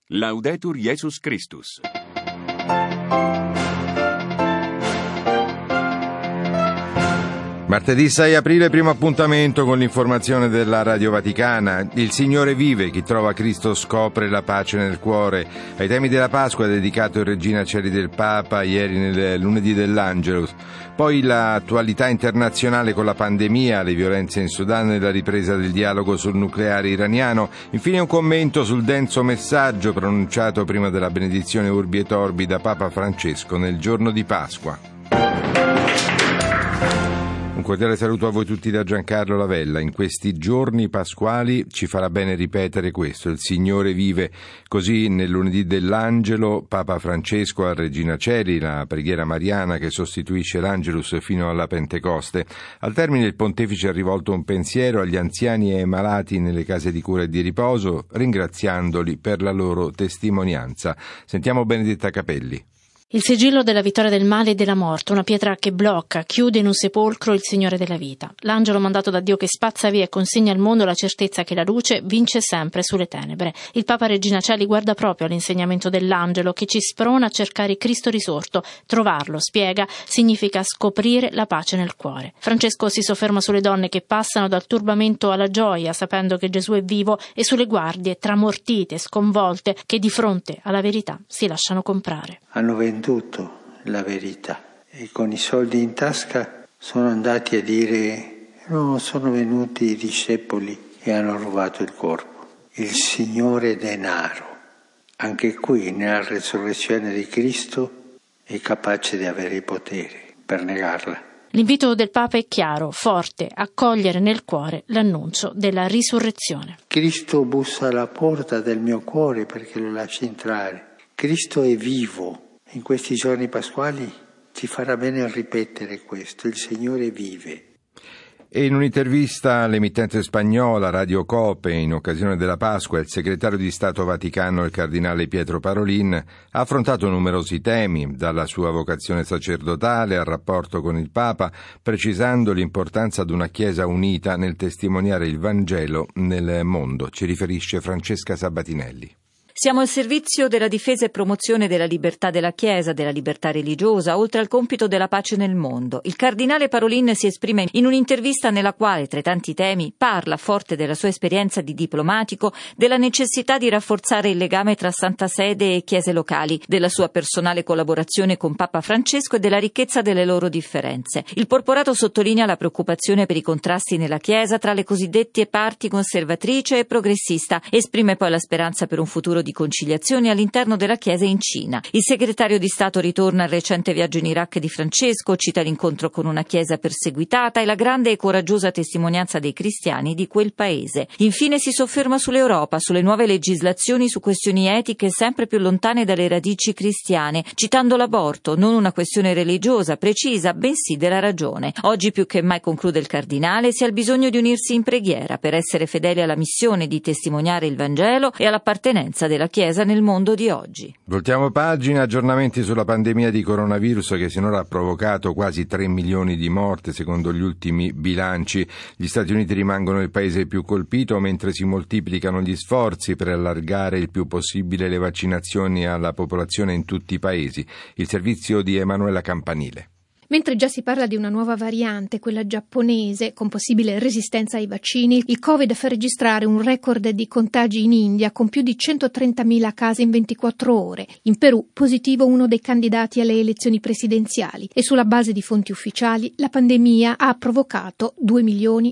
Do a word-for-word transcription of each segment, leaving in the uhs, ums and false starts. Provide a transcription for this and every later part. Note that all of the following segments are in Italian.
Laudetur Jesus Christus. Martedì sei aprile, primo appuntamento con l'informazione della Radio Vaticana. Il Signore vive, chi trova Cristo scopre la pace nel cuore. Ai temi della Pasqua è dedicato il Regina Coeli del Papa, ieri nel lunedì dell'Angelus. Poi l'attualità internazionale con la pandemia, le violenze in Sudan e la ripresa del dialogo sul nucleare iraniano. Infine un commento sul denso messaggio pronunciato prima della benedizione Urbi et Orbi da Papa Francesco nel giorno di Pasqua. Un cordiale saluto a voi tutti da Giancarlo Lavella. In questi giorni pasquali ci farà bene ripetere questo: il Signore vive. Così nel lunedì dell'Angelo Papa Francesco a Regina Coeli, la preghiera mariana che sostituisce l'Angelus fino alla Pentecoste. Al termine il pontefice ha rivolto un pensiero agli anziani e ai malati nelle case di cura e di riposo, ringraziandoli per la loro testimonianza. Sentiamo Benedetta Capelli. Il sigillo della vittoria del male e della morte, una pietra che blocca, chiude in un sepolcro il Signore della vita. L'angelo mandato da Dio che spazza via e consegna al mondo la certezza che la luce vince sempre sulle tenebre. Il Papa Regina Coeli guarda proprio all'insegnamento dell'angelo che ci sprona a cercare Cristo risorto. Trovarlo, spiega, significa scoprire la pace nel cuore. Francesco si sofferma sulle donne che passano dal turbamento alla gioia, sapendo che Gesù è vivo, e sulle guardie tramortite, sconvolte, che di fronte alla verità si lasciano comprare. Hanno venduto la verità e con i soldi in tasca sono andati a dire: no, sono venuti i discepoli e hanno rubato il corpo. Il Signore denaro, anche qui nella resurrezione di Cristo, è capace di avere il potere per negarla. L'invito del Papa è chiaro, forte: accogliere nel cuore l'annuncio della risurrezione. Cristo bussa alla porta del mio cuore perché lo lasci entrare. Cristo è vivo. In questi giorni pasquali ci farà bene ripetere questo: il Signore vive. E in un'intervista all'emittente spagnola Radio Cope in occasione della Pasqua, il segretario di Stato Vaticano, il cardinale Pietro Parolin, ha affrontato numerosi temi, dalla sua vocazione sacerdotale al rapporto con il Papa, precisando l'importanza di una Chiesa unita nel testimoniare il Vangelo nel mondo. Ci riferisce Francesca Sabatinelli. Siamo al servizio della difesa e promozione della libertà della Chiesa, della libertà religiosa, oltre al compito della pace nel mondo. Il cardinale Parolin si esprime in un'intervista nella quale, tra i tanti temi, parla, forte della sua esperienza di diplomatico, della necessità di rafforzare il legame tra Santa Sede e chiese locali, della sua personale collaborazione con Papa Francesco e della ricchezza delle loro differenze. Il porporato sottolinea la preoccupazione per i contrasti nella Chiesa tra le cosiddette parti conservatrice e progressista. Esprime poi la speranza per un futuro di di conciliazione all'interno della Chiesa in Cina. Il segretario di Stato ritorna al recente viaggio in Iraq di Francesco, cita l'incontro con una Chiesa perseguitata e la grande e coraggiosa testimonianza dei cristiani di quel paese. Infine si sofferma sull'Europa, sulle nuove legislazioni su questioni etiche sempre più lontane dalle radici cristiane, citando l'aborto, non una questione religiosa precisa, bensì della ragione. Oggi più che mai, conclude il cardinale, si ha il bisogno di unirsi in preghiera per essere fedeli alla missione di testimoniare il Vangelo e all'appartenenza della la Chiesa nel mondo di oggi. Voltiamo pagina, aggiornamenti sulla pandemia di coronavirus che sinora ha provocato quasi tre milioni di morti secondo gli ultimi bilanci. Gli Stati Uniti rimangono il paese più colpito mentre si moltiplicano gli sforzi per allargare il più possibile le vaccinazioni alla popolazione in tutti i paesi. Il servizio di Emanuela Campanile. Mentre già si parla di una nuova variante, quella giapponese, con possibile resistenza ai vaccini, il Covid fa registrare un record di contagi in India con più di centotrentamila casi in ventiquattro ore. In Perù, positivo uno dei candidati alle elezioni presidenziali e sulla base di fonti ufficiali la pandemia ha provocato due milioni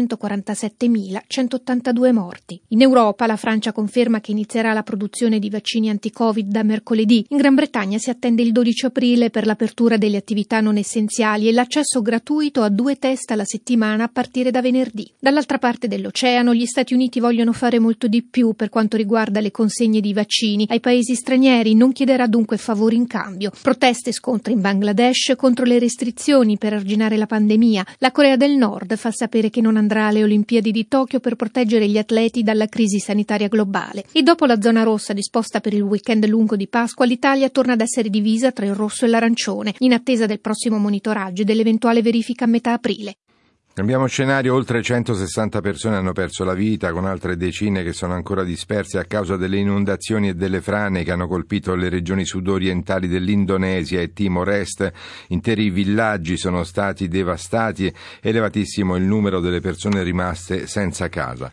ottocentoquarantasettemilacentottantadue morti. In Europa la Francia conferma che inizierà la produzione di vaccini anti-Covid da mercoledì. In Gran Bretagna si attende il dodici aprile per l'apertura delle attività non essenziali e l'accesso gratuito a due test alla settimana a partire da venerdì. Dall'altra parte dell'oceano gli Stati Uniti vogliono fare molto di più per quanto riguarda le consegne di vaccini ai paesi stranieri, non chiederà dunque favori in cambio. Proteste e scontri in Bangladesh contro le restrizioni per arginare la pandemia. La Corea del Nord fa sapere che non andrà alle Olimpiadi di Tokyo per proteggere gli atleti dalla crisi sanitaria globale. E dopo la zona rossa disposta per il weekend lungo di Pasqua, l'Italia torna ad essere divisa tra il rosso e l'arancione, in attesa del prossimo monitoraggio e dell'eventuale verifica a metà aprile. Cambiamo scenario, oltre centosessanta persone hanno perso la vita, con altre decine che sono ancora disperse a causa delle inondazioni e delle frane che hanno colpito le regioni sudorientali dell'Indonesia e Timor-Est. Interi villaggi sono stati devastati e elevatissimo il numero delle persone rimaste senza casa.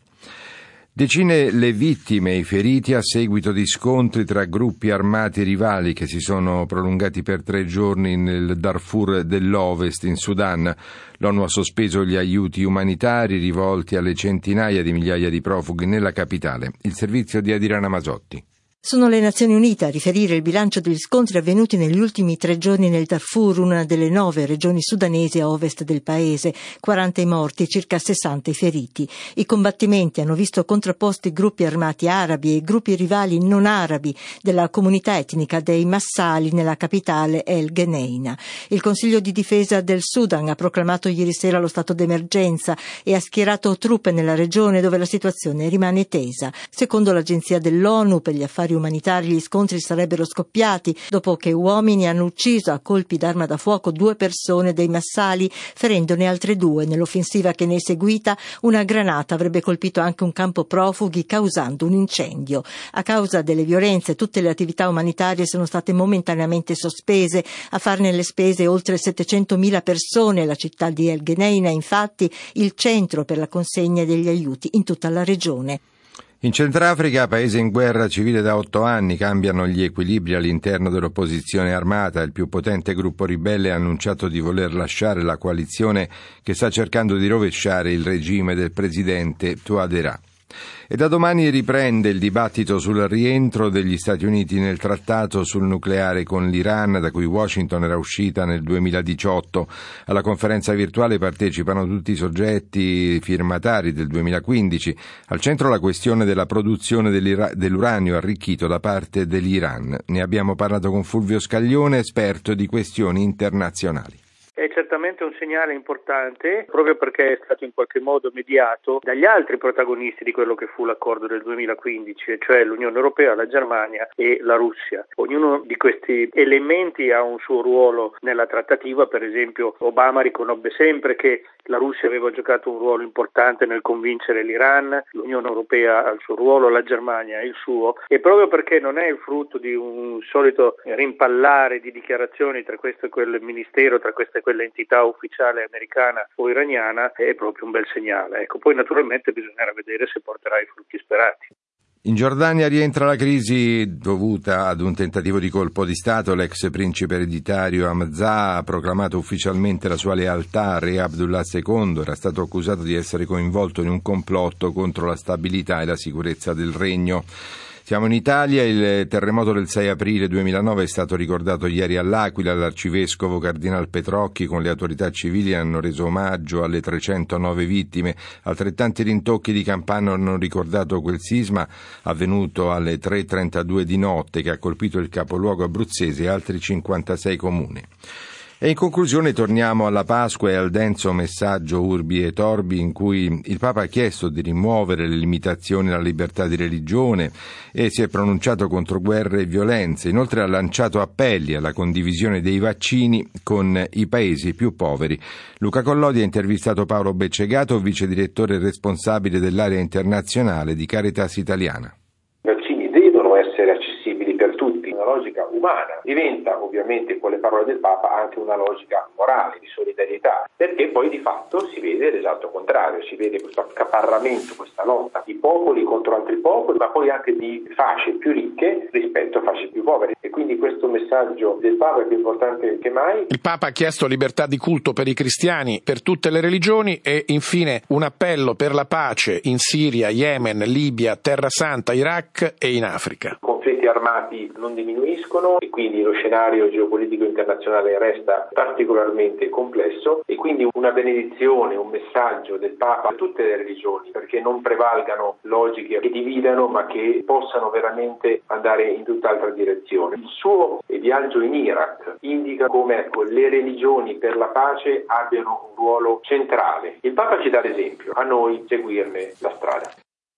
Decine le vittime e i feriti a seguito di scontri tra gruppi armati rivali che si sono prolungati per tre giorni nel Darfur dell'Ovest in Sudan. L'ONU ha sospeso gli aiuti umanitari rivolti alle centinaia di migliaia di profughi nella capitale. Il servizio di Adirana Masotti. Sono le Nazioni Unite a riferire il bilancio degli scontri avvenuti negli ultimi tre giorni nel Darfur, una delle nove regioni sudanesi a ovest del paese. quaranta i morti e circa sessanta i feriti. I combattimenti hanno visto contrapposti gruppi armati arabi e gruppi rivali non arabi della comunità etnica dei Massali nella capitale El Geneina. Il Consiglio di difesa del Sudan ha proclamato ieri sera lo stato d'emergenza e ha schierato truppe nella regione dove la situazione rimane tesa. Secondo l'agenzia dell'ONU per gli affari umanitari, gli scontri sarebbero scoppiati dopo che uomini hanno ucciso a colpi d'arma da fuoco due persone dei Massali, ferendone altre due. Nell'offensiva che ne è seguita, una granata avrebbe colpito anche un campo profughi, causando un incendio. A causa delle violenze, tutte le attività umanitarie sono state momentaneamente sospese. A farne le spese oltre settecentomila persone. La città di El Geneina, infatti, il centro per la consegna degli aiuti in tutta la regione. In Centrafrica, paese in guerra civile da otto anni, cambiano gli equilibri all'interno dell'opposizione armata. Il più potente gruppo ribelle ha annunciato di voler lasciare la coalizione che sta cercando di rovesciare il regime del presidente Touadéra. E da domani riprende il dibattito sul rientro degli Stati Uniti nel trattato sul nucleare con l'Iran, da cui Washington era uscita nel duemiladiciotto. Alla conferenza virtuale partecipano tutti i soggetti firmatari del duemilaquindici. Al centro la questione della produzione dell'uranio arricchito da parte dell'Iran. Ne abbiamo parlato con Fulvio Scaglione, esperto di questioni internazionali. È certamente un segnale importante, proprio perché è stato in qualche modo mediato dagli altri protagonisti di quello che fu l'accordo del duemilaquindici, cioè l'Unione Europea, la Germania e la Russia. Ognuno di questi elementi ha un suo ruolo nella trattativa. Per esempio, Obama riconobbe sempre che la Russia aveva giocato un ruolo importante nel convincere l'Iran, l'Unione Europea ha il suo ruolo, la Germania ha il suo, e proprio perché non è il frutto di un solito rimpallare di dichiarazioni tra questo e quel ministero, tra questo e quell'entità ufficiale americana o iraniana, è proprio un bel segnale. Ecco, poi naturalmente bisognerà vedere se porterà i frutti sperati. In Giordania rientra la crisi dovuta ad un tentativo di colpo di Stato. L'ex principe ereditario Hamza ha proclamato ufficialmente la sua lealtà a re Abdullah secondo. Era stato accusato di essere coinvolto in un complotto contro la stabilità e la sicurezza del regno. Siamo in Italia, il terremoto del sei aprile duemilanove è stato ricordato ieri all'Aquila. L'arcivescovo Cardinal Petrocchi con le autorità civili hanno reso omaggio alle trecentonove vittime. Altrettanti rintocchi di campana hanno ricordato quel sisma avvenuto alle tre e trentadue di notte che ha colpito il capoluogo abruzzese e altri cinquantasei comuni. E in conclusione torniamo alla Pasqua e al denso messaggio Urbi et Orbi in cui il Papa ha chiesto di rimuovere le limitazioni alla libertà di religione e si è pronunciato contro guerre e violenze. Inoltre ha lanciato appelli alla condivisione dei vaccini con i paesi più poveri. Luca Collodi ha intervistato Paolo Beccegato, vice direttore responsabile dell'area internazionale di Caritas Italiana. I vaccini devono essere accessibili per tutti, una logica umana, diventa ovviamente con le parole del Papa anche una logica morale, di solidarietà, perché poi di fatto si vede l'esatto contrario, si vede questo accaparramento, questa lotta di popoli contro altri popoli, ma poi anche di fasce più ricche rispetto a fasce più povere, e quindi questo messaggio del Papa è più importante che mai. Il Papa ha chiesto libertà di culto per i cristiani, per tutte le religioni, e infine un appello per la pace in Siria, Yemen, Libia, Terra Santa, Iraq e in Africa. I conflitti armati non diminuiscono e quindi lo scenario geopolitico internazionale resta particolarmente complesso, e quindi una benedizione, un messaggio del Papa a tutte le religioni, perché non prevalgano logiche che dividano ma che possano veramente andare in tutt'altra direzione. Il suo viaggio in Iraq indica come ecco, le religioni per la pace abbiano un ruolo centrale. Il Papa ci dà l'esempio, a noi seguirne la strada.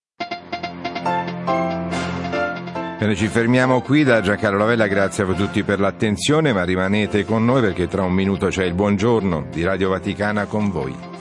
Bene, ci fermiamo qui da Giancarlo Lavella, grazie a voi tutti per l'attenzione, ma rimanete con noi perché tra un minuto c'è il buongiorno di Radio Vaticana con voi.